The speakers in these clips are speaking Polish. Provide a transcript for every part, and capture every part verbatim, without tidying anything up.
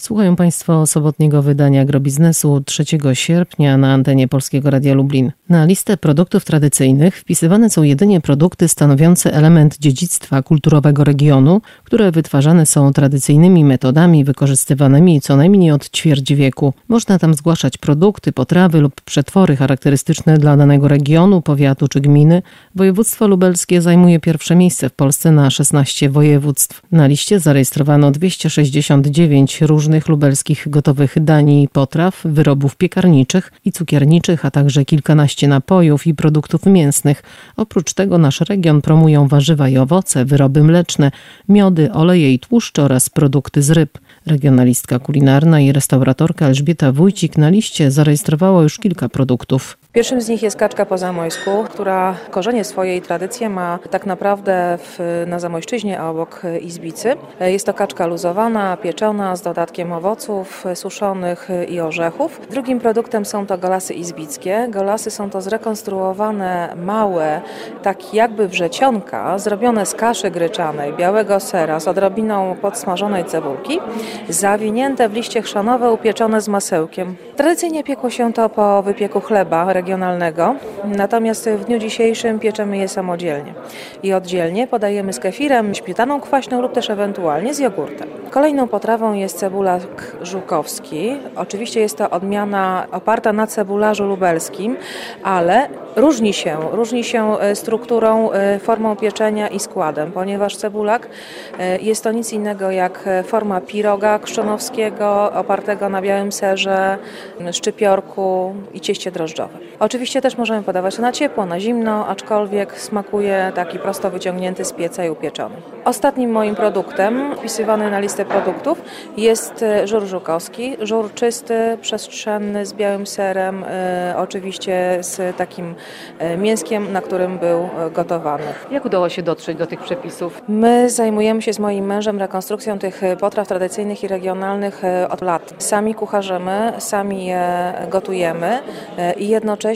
Słuchają Państwo sobotniego wydania Agrobiznesu trzeciego sierpnia na antenie Polskiego Radia Lublin. Na listę produktów tradycyjnych wpisywane są jedynie produkty stanowiące element dziedzictwa kulturowego regionu, które wytwarzane są tradycyjnymi metodami wykorzystywanymi co najmniej od ćwierć wieku. Można tam zgłaszać produkty, potrawy lub przetwory charakterystyczne dla danego regionu, powiatu czy gminy. Województwo lubelskie zajmuje pierwsze miejsce w Polsce na szesnaście województw. Na liście zarejestrowano dwieście sześćdziesiąt dziewięć różnych lubelskich gotowych dań i potraw, wyrobów piekarniczych i cukierniczych, a także kilkanaście napojów i produktów mięsnych. Oprócz tego nasz region promują warzywa i owoce, wyroby mleczne, miody, oleje i tłuszcze oraz produkty z ryb. Regionalistka kulinarna i restauratorka Elżbieta Wójcik na liście zarejestrowała już kilka produktów. Pierwszym z nich jest kaczka po zamojsku, która korzenie swoje i tradycje ma tak naprawdę w, na Zamojszczyźnie, a obok Izbicy. Jest to kaczka luzowana, pieczona z dodatkiem owoców suszonych i orzechów. Drugim produktem są to golasy izbickie. Golasy są to zrekonstruowane, małe, tak jakby wrzecionka, zrobione z kaszy gryczanej, białego sera z odrobiną podsmażonej cebulki, zawinięte w liście chrzanowe, upieczone z masełkiem. Tradycyjnie piekło się to po wypieku chleba regionalnego, natomiast w dniu dzisiejszym pieczemy je samodzielnie i oddzielnie podajemy z kefirem, śmietaną kwaśną lub też ewentualnie z jogurtem. Kolejną potrawą jest cebulak żukowski. Oczywiście jest to odmiana oparta na cebularzu lubelskim, ale różni się, różni się strukturą, formą pieczenia i składem, ponieważ cebulak jest to nic innego jak forma piroga krzczonowskiego opartego na białym serze, szczypiorku i cieście drożdżowym. Oczywiście też możemy podawać to na ciepło, na zimno, aczkolwiek smakuje taki prosto wyciągnięty z pieca i upieczony. Ostatnim moim produktem, wpisywany na listę produktów, jest żur żukowski. Żur czysty, przestrzenny, z białym serem, e, oczywiście z takim e, mięskiem, na którym był gotowany. Jak udało się dotrzeć do tych przepisów? My zajmujemy się z moim mężem rekonstrukcją tych potraw tradycyjnych i regionalnych od lat. Sami kucharzymy, sami je gotujemy e, i jednocześnie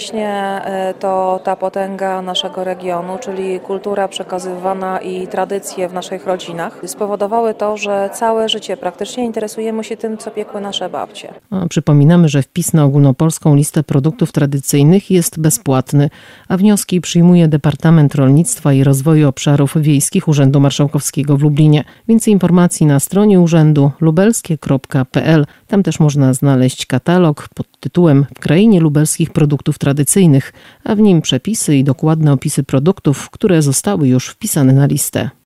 to ta potęga naszego regionu, czyli kultura przekazywana i tradycje w naszych rodzinach spowodowały to, że całe życie praktycznie interesujemy się tym, co piekły nasze babcie. A przypominamy, że wpis na ogólnopolską listę produktów tradycyjnych jest bezpłatny, a wnioski przyjmuje Departament Rolnictwa i Rozwoju Obszarów Wiejskich Urzędu Marszałkowskiego w Lublinie. Więcej informacji na stronie urzędu lubelskie kropka p l. Tam też można znaleźć katalog pod tytułem W krainie lubelskich produktów tradycyjnych, a w nim przepisy i dokładne opisy produktów, które zostały już wpisane na listę.